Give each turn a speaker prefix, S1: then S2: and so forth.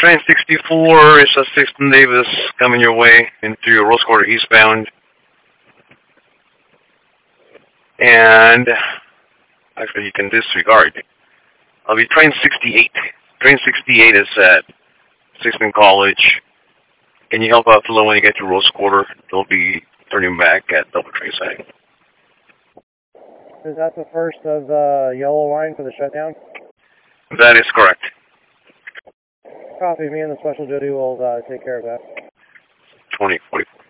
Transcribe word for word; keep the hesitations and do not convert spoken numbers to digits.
S1: Train sixty-four is a Sixton Davis coming your way into Rose Quarter eastbound. And actually you can disregard. I'll be train sixty-eight. Train sixty-eight is at Sixton College. Can you help out Philo when you get to Rose Quarter? They'll be turning back at Double Train Side.
S2: Is that the first of the yellow line for the shutdown?
S1: That is correct.
S2: Copy. Me and the special duty will uh, take care of that.
S1: twenty forty-four.